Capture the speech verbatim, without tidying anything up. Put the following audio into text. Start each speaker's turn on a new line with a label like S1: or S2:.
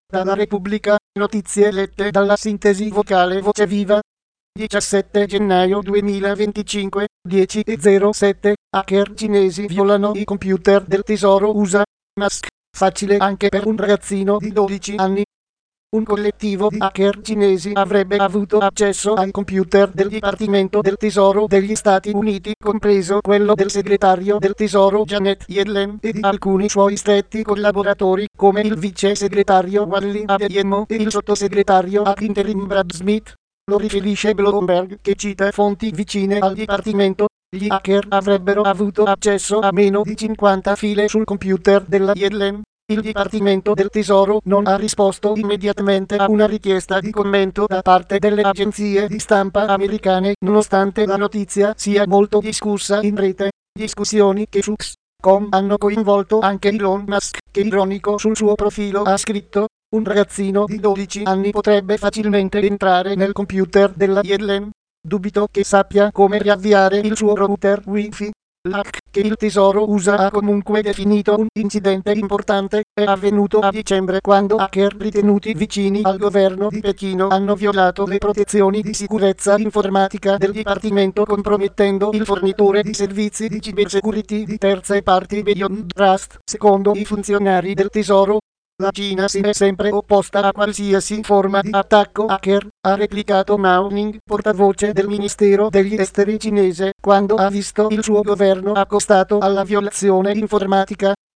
S1: Dalla Repubblica, notizie lette dalla sintesi vocale Voce Viva. diciassette gennaio duemilaventicinque, dieci e zero sette, hacker cinesi violano i computer del tesoro U S A. Musk, facile anche per un ragazzino di dodici anni. Un collettivo di hacker cinesi avrebbe avuto accesso ai computer del Dipartimento del Tesoro degli Stati Uniti, compreso quello del segretario del Tesoro Janet Yellen e di alcuni suoi stretti collaboratori, come il vice segretario Wally Adeyemo e il sottosegretario ad interim Brad Smith. Lo riferisce Bloomberg, che cita fonti vicine al Dipartimento. Gli hacker avrebbero avuto accesso a meno di cinquanta file sul computer della Yellen. Il Dipartimento del Tesoro non ha risposto immediatamente a una richiesta di commento da parte delle agenzie di stampa americane, nonostante la notizia sia molto discussa in rete. Discussioni che su X punto com hanno coinvolto anche Elon Musk, che ironico sul suo profilo ha scritto: un ragazzino di dodici anni potrebbe facilmente entrare nel computer della Yellen. Dubito che sappia come riavviare il suo router Wi-Fi. L'hack, che il tesoro U S A ha comunque definito un incidente importante, è avvenuto a dicembre, quando hacker ritenuti vicini al governo di Pechino hanno violato le protezioni di sicurezza informatica del Dipartimento, compromettendo il fornitore di servizi di cybersecurity di terze parti Beyond Trust, secondo i funzionari del tesoro. La Cina si è sempre opposta a qualsiasi forma di attacco hacker, ha replicato Mao Ning, portavoce del Ministero degli Esteri cinese, quando ha visto il suo governo accostato alla violazione informatica.